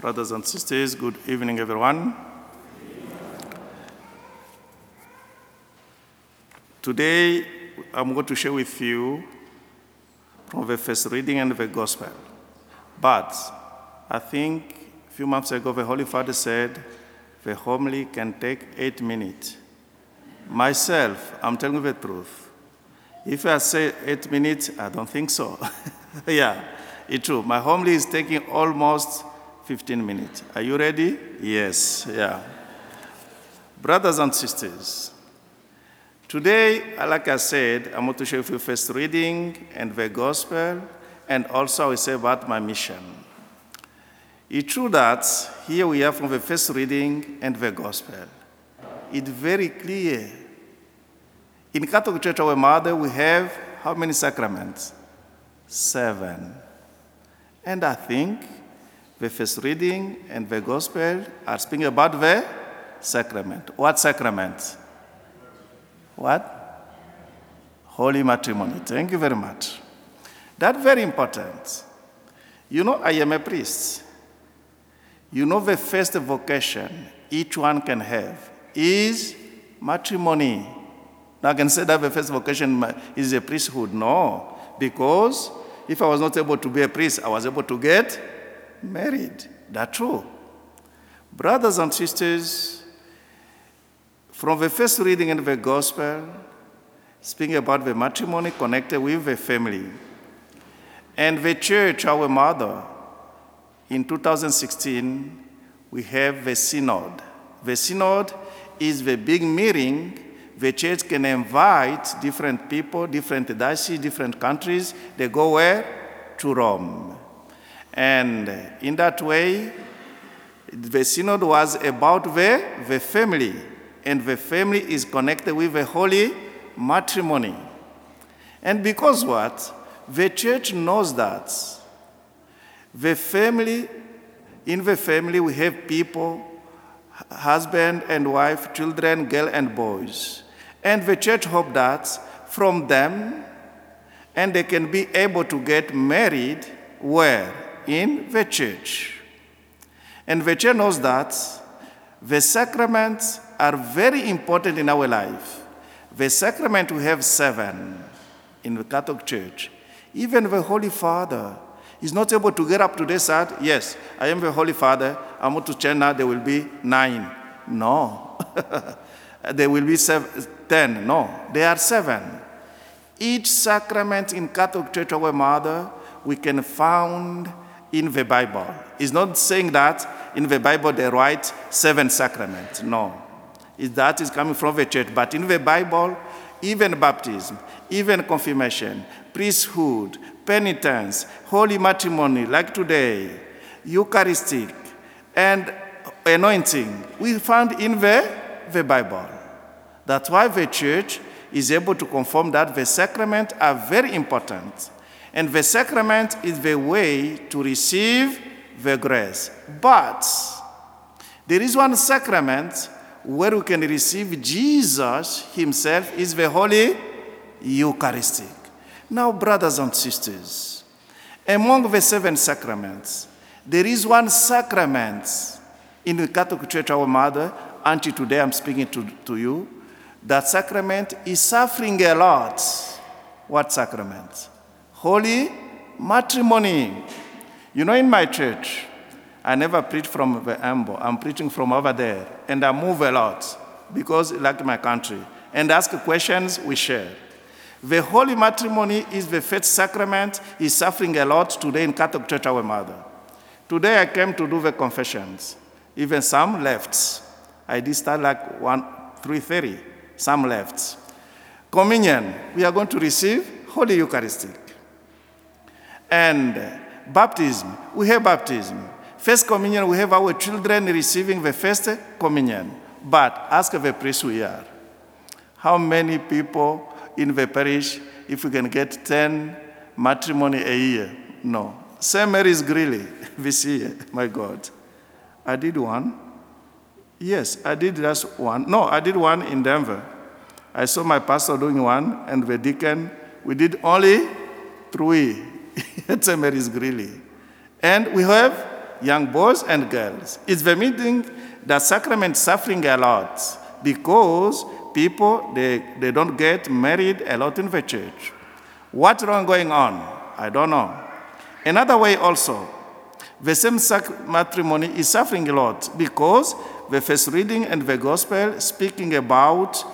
Brothers and sisters, good evening, everyone. Today, I'm going to share with you from the first reading and the gospel. But I think a few months ago, the Holy Father said the homily can take 8 minutes. Myself, I'm telling you the truth. If I say 8 minutes, I don't think so. Yeah, it's true. My homily is taking almost 15 minutes. Are you ready? Yes, yeah. Brothers and sisters, today, like I said, I'm going to share with you first reading and the gospel, and also I will say about my mission. It's true that here we are from the first reading and the gospel. It's very clear. In Catholic Church, our mother, we have how many sacraments? 7. And I think the first reading and the gospel are speaking about the sacrament. What sacrament? What? Holy matrimony. Thank you very much. That's very important. You know, I am a priest. You know, the first vocation each one can have is matrimony. Now, I can say that the first vocation is a priesthood. No, because if I was not able to be a priest, I was able to get married. That's true. Brothers and sisters, from the first reading in the gospel, speaking about the matrimony connected with the family, and the church, our mother, in 2016, we have the synod. The synod is the big meeting. The church can invite different people, different dioceses, different countries. They go where? To Rome. And in that way, the synod was about the family. And the family is connected with the holy matrimony. And because what? The church knows that the family, in the family we have people, husband and wife, children, girls and boys. And the church hopes that from them, and they can be able to get married where? In the church. And the church knows that the sacraments are very important in our life. The sacrament, we have 7 in the Catholic Church. Even the Holy Father is not able to get up today and say, yes, I am the Holy Father, I'm going to change now, there will be 9. No. There will be 10. No, there are 7. Each sacrament in Catholic Church, our mother, we can find in the Bible. It's not saying that in the Bible they write 7 sacraments. No. That is coming from the church. But in the Bible, even baptism, even confirmation, priesthood, penitence, holy matrimony, like today, Eucharistic, and anointing, we found in the Bible. That's why the church is able to confirm that the sacraments are very important. And the sacrament is the way to receive the grace. But there is one sacrament where we can receive Jesus himself, is the Holy Eucharistic. Now, brothers and sisters, among the 7 sacraments, there is one sacrament in the Catholic Church, our mother, until today I'm speaking to you. That sacrament is suffering a lot. What sacrament? Holy matrimony. You know, in my church, I never preach from the ambo. I'm preaching from over there. And I move a lot because I like my country. And ask questions, we share. The holy matrimony is the first sacrament. Is suffering a lot today in Catholic Church, our mother. Today I came to do the confessions. Even some left. I did start like 3:30. Some left. Communion, we are going to receive Holy Eucharistic. And baptism, we have baptism. First communion, we have our children receiving the first communion. But ask the priest we are. How many people in the parish, if we can get 10 matrimony a year? No. St. Mary's Greeley, this year, my God. I did one. Yes, I did just one. No, I did one in Denver. I saw my pastor doing one, and the deacon, we did only 3 at St. Mary's Greeley. And we have young boys and girls. It's the meaning that sacrament suffering a lot because people, they don't get married a lot in the church. What's wrong going on? I don't know. Another way also, the same matrimony is suffering a lot because the first reading and the gospel speaking about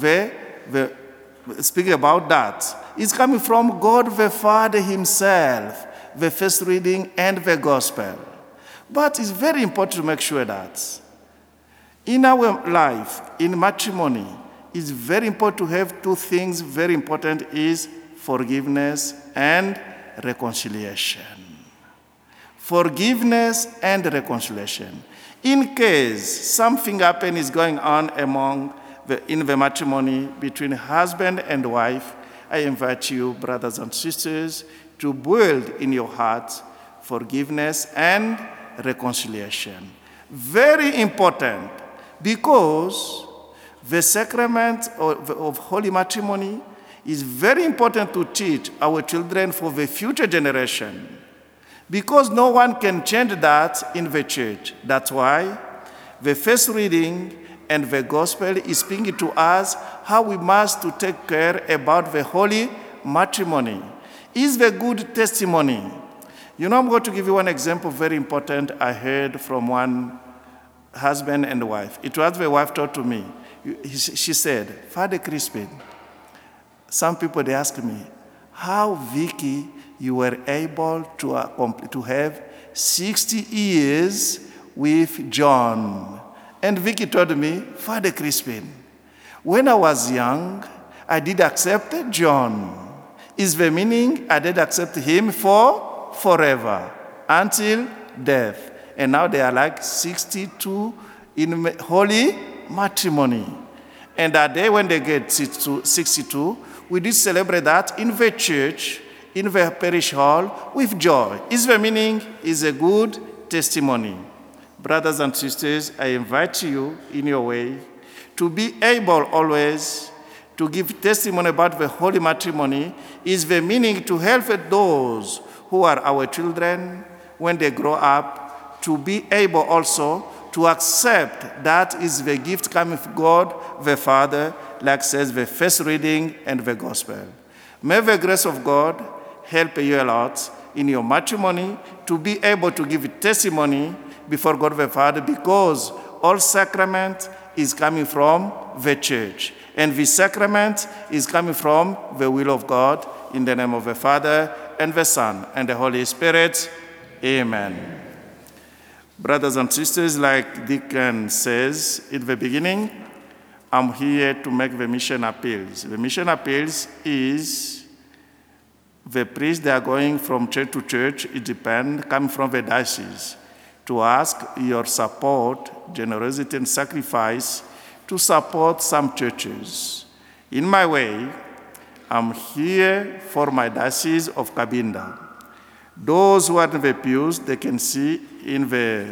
that is coming from God the Father himself, the first reading and the gospel. But it's very important to make sure that in our life, in matrimony, it's very important to have two things. Very important is forgiveness and reconciliation. Forgiveness and reconciliation. In case something is going on in the matrimony between husband and wife, I invite you, brothers and sisters, to build in your heart forgiveness and reconciliation. Very important, because the sacrament of holy matrimony is very important to teach our children for the future generation, because no one can change that in the church. That's why the first reading and the gospel is speaking to us how we must to take care about the holy matrimony. Is the good testimony. I'm going to give you one example, very important, I heard from one husband and wife. It was the wife told to me. She said, Father Crispin, some people, they ask me, how, Vicky, you were able to have 60 years with John? And Vicky told me, Father Crispin, when I was young, I did accept John. Is the meaning I did accept him for forever, until death. And now they are like 62 in holy matrimony. And that day when they get 62, we did celebrate that in the church, in the parish hall, with joy. Is the meaning is a good testimony. Brothers and sisters, I invite you in your way to be able always to give testimony about the holy matrimony. Is the meaning to help those who are our children when they grow up to be able also to accept that is the gift coming from God the Father, like says the first reading and the gospel. May the grace of God help you a lot in your matrimony to be able to give testimony before God the Father, because all sacrament is coming from the church. And the sacrament is coming from the will of God, in the name of the Father, and the Son, and the Holy Spirit. Amen. Brothers and sisters, like Deacon says in the beginning, I'm here to make the mission appeals. The mission appeals is the priests, they are going from church to church, it depends, coming from the diocese, to ask your support, generosity, and sacrifice to support some churches. In my way, I'm here for my diocese of Cabinda. Those who are in the pews, they can see the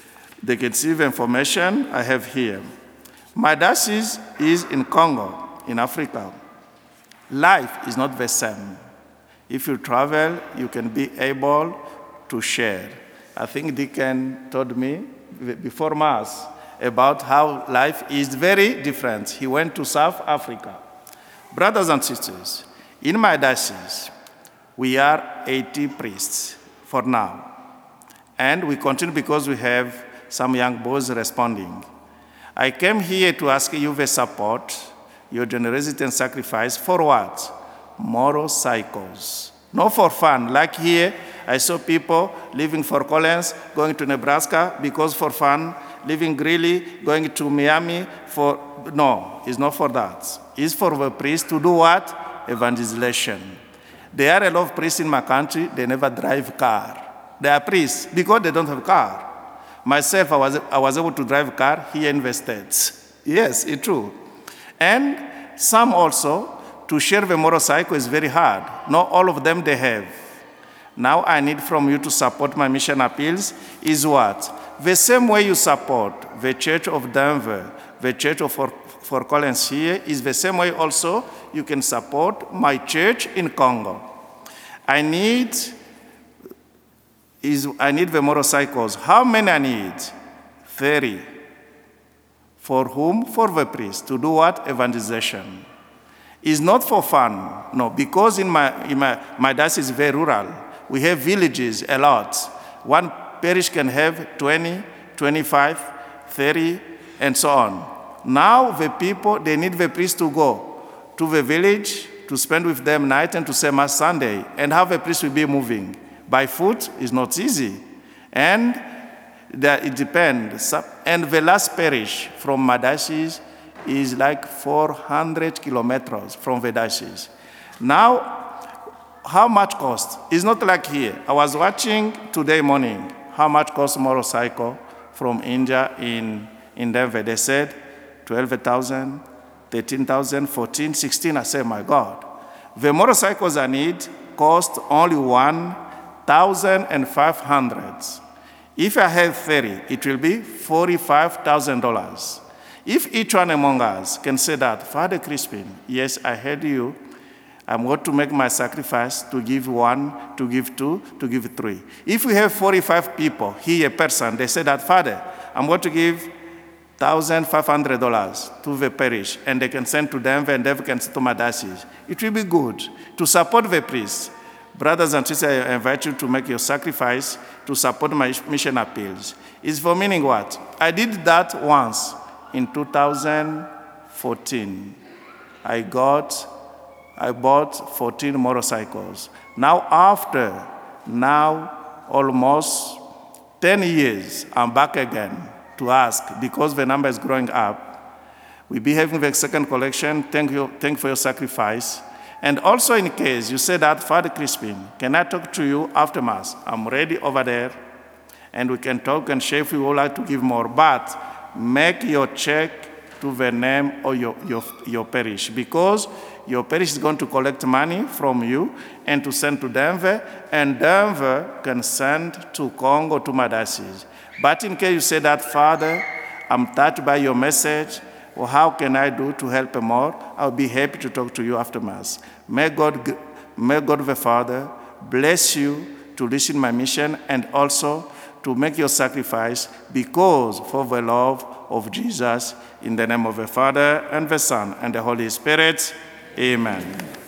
information I have here. My diocese is in Congo, in Africa. Life is not the same. If you travel, you can be able to share. I think Deacon told me before Mass about how life is very different. He went to South Africa. Brothers and sisters, in my diocese, we are 80 priests for now. And we continue because we have some young boys responding. I came here to ask you the support, your generosity and sacrifice for what? Motorcycles. Not for fun. Like here, I saw people leaving Fort Collins, going to Nebraska because for fun, leaving Greeley, going to Miami no, it's not for that. It's for the priests to do what? Evangelization. There are a lot of priests in my country, they never drive car. They are priests because they don't have car. Myself, I was able to drive a car here in the States. Yes, it's true. And some also, to share the motorcycle is very hard. Not all of them they have. Now I need from you to support my mission appeals is what? The same way you support the Church of Denver, the Church of Fort Collins here, is the same way also you can support my church in Congo. I need I need the motorcycles. How many I need? 30. For whom? For the priest. To do what? Evangelization. It's not for fun. No, because in my diocese is very rural. We have villages a lot. One parish can have 20, 25, 30, and so on. Now the people, they need the priest to go to the village, to spend with them night and to say Mass Sunday, and how the priest will be moving. By foot is not easy. And it depends. And the last parish from my diocese is like 400 kilometers from the diocese. Now, how much cost? It's not like here. I was watching today morning how much costs motorcycle from India in Denver. They said 12,000, 13,000, 14, 16. I said, my God. The motorcycles I need cost only $1,500. If I have 30, it will be $45,000. If each one among us can say that, Father Crispin, yes, I heard you. I'm going to make my sacrifice to give 1, to give 2, to give 3. If we have 45 people, here a person, they say that, Father, I'm going to give $1,500 to the parish, and they can send to them, and they can send to my diocese. It will be good to support the priest. Brothers and sisters, I invite you to make your sacrifice to support my mission appeals. It's for meaning what? I did that once in 2014. I bought 14 motorcycles. Now almost 10 years, I'm back again to ask, because the number is growing up. We'll be having the second collection. Thank you for your sacrifice. And also in case you say that, Father Crispin, can I talk to you after Mass? I'm ready over there, and we can talk and share if you would like to give more. But make your check to the name of your parish, because your parish is going to collect money from you and to send to Denver, and Denver can send to Congo, to my diocese. But in case you say that, Father, I'm touched by your message, or how can I do to help more? I'll be happy to talk to you after Mass. May God the Father bless you to listen my mission and also to make your sacrifice, because for the love of Jesus, in the name of the Father and the Son and the Holy Spirit. Amen.